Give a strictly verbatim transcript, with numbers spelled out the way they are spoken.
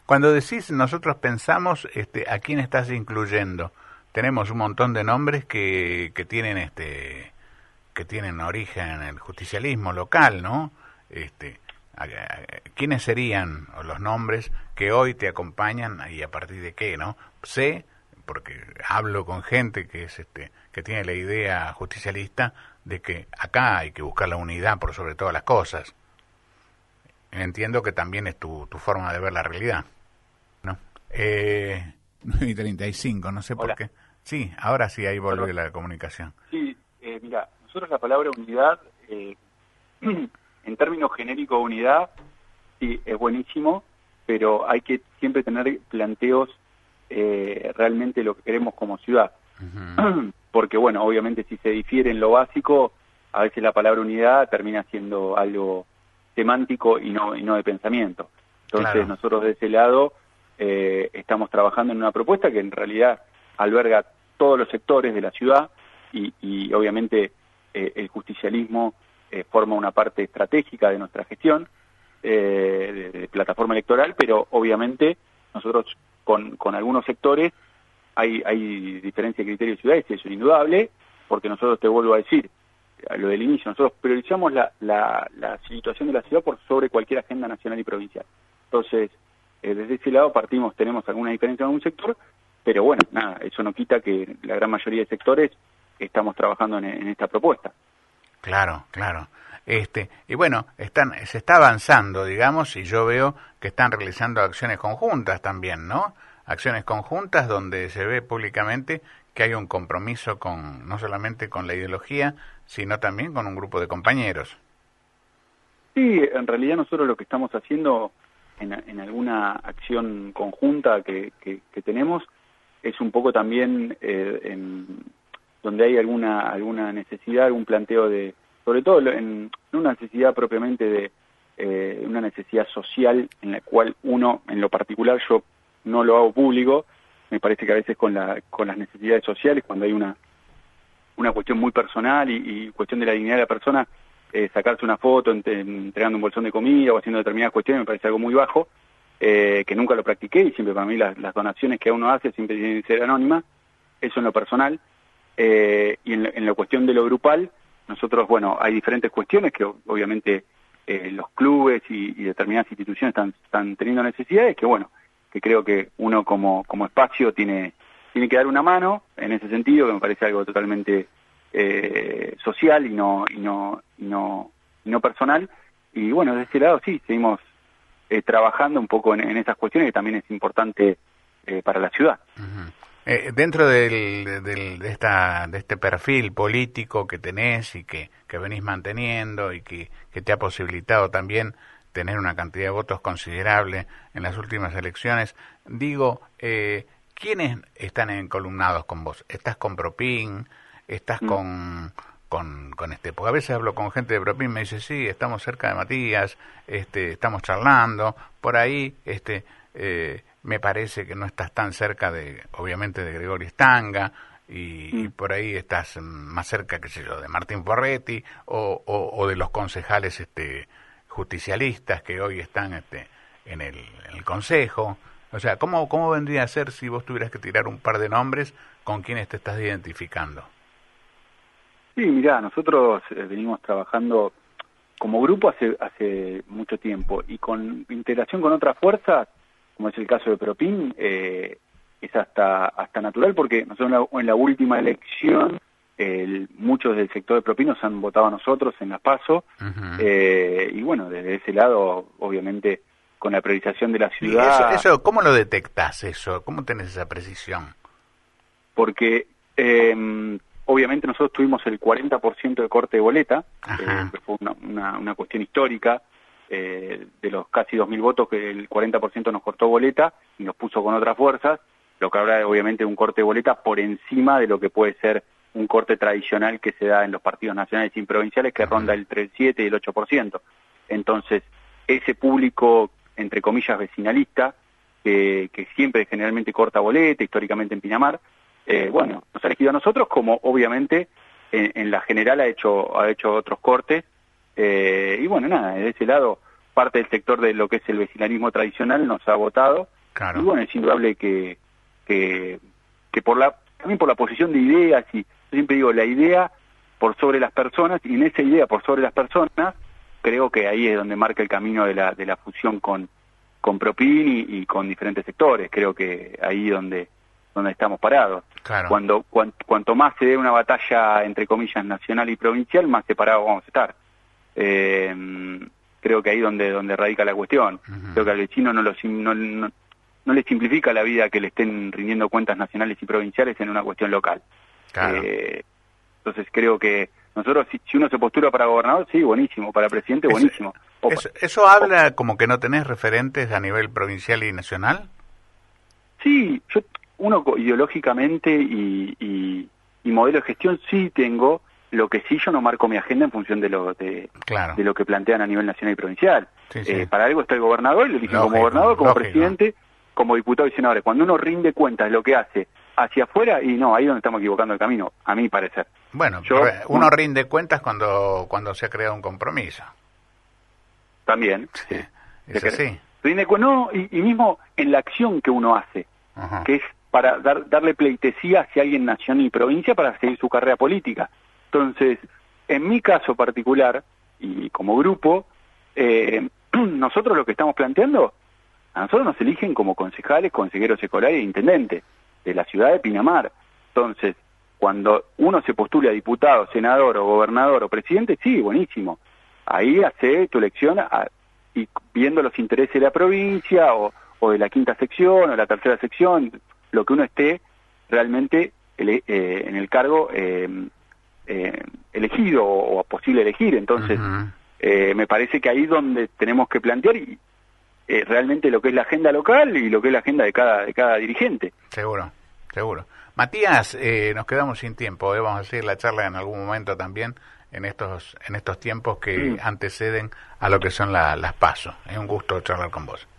Cuando decís nosotros pensamos, este, ¿a quién estás incluyendo? Tenemos un montón de nombres que, que tienen este que tienen origen en el justicialismo local, ¿no? Este, ¿quiénes serían los nombres que hoy te acompañan y a partir de qué, no? Sé, porque hablo con gente que es este que tiene la idea justicialista de que acá hay que buscar la unidad por sobre todas las cosas. Entiendo que también es tu, tu forma de ver la realidad, ¿no? Eh, nueve y treinta y cinco, no sé Hola. por qué. Sí, ahora sí, ahí volvió Bueno, la comunicación. Sí, eh, mira, nosotros la palabra unidad, eh, en términos genéricos unidad, sí, es buenísimo, pero hay que siempre tener planteos eh, realmente lo que queremos como ciudad. Uh-huh. Porque, bueno, obviamente si se difiere en lo básico, a veces la palabra unidad termina siendo algo semántico y no, y no de pensamiento. Entonces, claro, nosotros de ese lado eh, estamos trabajando en una propuesta que en realidad alberga todos los sectores de la ciudad y, y obviamente eh, el justicialismo eh, forma una parte estratégica de nuestra gestión eh, de, de plataforma electoral, pero obviamente nosotros con, con algunos sectores hay, hay diferencia de criterios de ciudades, y eso es indudable, porque nosotros, te vuelvo a decir, a lo del inicio, nosotros priorizamos la, la, la situación de la ciudad por sobre cualquier agenda nacional y provincial. Entonces, eh, desde ese lado partimos, tenemos alguna diferencia en algún sector, pero bueno, nada, eso no quita que la gran mayoría de sectores estamos trabajando en, en esta propuesta. Claro, claro. Este, y bueno, están, se está avanzando, digamos, y yo veo que están realizando acciones conjuntas también, ¿no? Acciones conjuntas donde se ve públicamente que hay un compromiso con, no solamente con la ideología, sino también con un grupo de compañeros. Sí, en realidad nosotros lo que estamos haciendo en, en alguna acción conjunta que, que, que tenemos es un poco también eh, en, donde hay alguna alguna necesidad, algún planteo de, sobre todo en una necesidad propiamente de eh, una necesidad social en la cual uno, en lo particular, yo no lo hago público, me parece que a veces con la con las necesidades sociales, cuando hay una una cuestión muy personal y, y cuestión de la dignidad de la persona, eh, sacarse una foto ent entregando un bolsón de comida o haciendo determinadas cuestiones me parece algo muy bajo, eh, que nunca lo practiqué y siempre para mí las, las donaciones que uno hace siempre tienen que ser anónimas, eso en lo personal, eh, y en, en la cuestión de lo grupal, nosotros, bueno, hay diferentes cuestiones que obviamente eh, los clubes y, y determinadas instituciones están, están teniendo necesidades, que bueno, que creo que uno como, como espacio tiene, tiene que dar una mano en ese sentido, que me parece algo totalmente eh, social y no, y no, y no, y no personal. Y bueno, de este lado sí, seguimos eh, trabajando un poco en, en esas cuestiones que también es importante eh, para la ciudad. Uh-huh. Eh, dentro del, del, de, esta, de este perfil político que tenés y que, que venís manteniendo y que, que te ha posibilitado también tener una cantidad de votos considerable en las últimas elecciones, digo, eh, ¿quiénes están encolumnados con vos? ¿Estás con Propin? ¿Estás mm. con, con, con este? Porque a veces hablo con gente de Propin y me dice, sí, estamos cerca de Matías, este, estamos charlando, por ahí, este, eh, me parece que no estás tan cerca de, obviamente, de Gregorio Stanga, y, mm. y por ahí estás más cerca, qué sé yo, de Martín Porretti, o, o, o de los concejales, este, justicialistas que hoy están este, en, el, en el Consejo. O sea, ¿cómo, ¿cómo vendría a ser si vos tuvieras que tirar un par de nombres con quienes te estás identificando? Sí, mirá, nosotros eh, venimos trabajando como grupo hace, hace mucho tiempo y con integración con otras fuerzas, como es el caso de Propin, eh, es hasta, hasta natural porque nosotros en la, en la última elección El, muchos del sector de Propin nos han votado a nosotros en la PASO, uh-huh. eh, y bueno, desde ese lado, obviamente, con la priorización de la ciudad... Eso, eso, ¿cómo lo detectás eso? ¿Cómo tenés esa precisión? Porque, eh, obviamente, nosotros tuvimos el cuarenta por ciento de corte de boleta, eh, que fue una, una, una cuestión histórica, eh, de los casi dos mil votos, que el cuarenta por ciento nos cortó boleta y nos puso con otras fuerzas, lo que habrá, obviamente, un corte de boleta por encima de lo que puede ser un corte tradicional que se da en los partidos nacionales y provinciales que ronda entre el siete y el ocho por ciento. Entonces, ese público, entre comillas, vecinalista, que, que siempre generalmente corta boleta, históricamente en Pinamar, eh, bueno, nos ha elegido a nosotros como obviamente en, en la general ha hecho, ha hecho otros cortes, eh, y bueno, nada, de ese lado, parte del sector de lo que es el vecinalismo tradicional nos ha votado, Claro. Y bueno, es indudable que, que, que por la, también por la posición de ideas, y yo siempre digo, la idea por sobre las personas, y en esa idea por sobre las personas, creo que ahí es donde marca el camino de la, de la fusión con, con Propin y, y con diferentes sectores. Creo que ahí donde, donde estamos parados. Claro. Cuando, cuan, cuanto más se dé una batalla, entre comillas, nacional y provincial, más separados vamos a estar. Eh, creo que ahí donde donde radica la cuestión. Uh-huh. Creo que al vecino no, lo, no, no, no le simplifica la vida que le estén rindiendo cuentas nacionales y provinciales en una cuestión local. Claro. Eh, entonces creo que nosotros, si, si uno se postula para gobernador, sí, buenísimo, para presidente, buenísimo. Eso, eso, ¿eso habla como que no tenés referentes a nivel provincial y nacional? Sí, yo uno ideológicamente y, y, y modelo de gestión sí tengo. Lo que sí, yo no marco mi agenda en función de lo de, claro. de lo que plantean a nivel nacional y provincial. Sí, sí. Eh, para algo está el gobernador, y lo eligen como gobernador, como lógico. presidente, como diputado y senador. Cuando uno rinde cuentas de lo que hace hacia afuera, y no, ahí es donde estamos equivocando el camino, a mi parecer. Bueno, yo, uno un, rinde cuentas cuando cuando se ha creado un compromiso. También. Sí, es así. Rinde no, y, y mismo en la acción que uno hace, uh-huh. que es para dar, darle pleitesía hacia alguien nacional y provincia para seguir su carrera política. Entonces, en mi caso particular, y como grupo, eh, nosotros lo que estamos planteando, a nosotros nos eligen como concejales, consejeros escolares e intendentes de la ciudad de Pinamar. Entonces, cuando uno se postula a diputado, senador o gobernador o presidente, sí, buenísimo. Ahí hace tu elección a, y viendo los intereses de la provincia o, o de la quinta sección o la tercera sección, lo que uno esté realmente ele, eh, en el cargo eh, eh, elegido o, o posible elegir. Entonces, uh-huh. eh, me parece que ahí es donde tenemos que plantear y, eh, realmente lo que es la agenda local y lo que es la agenda de cada, de cada dirigente. Seguro, seguro. Matías, eh, nos quedamos sin tiempo, eh, vamos a seguir la charla en algún momento también en estos en estos tiempos que sí. anteceden a lo que son la, las PASO. Es un gusto charlar con vos.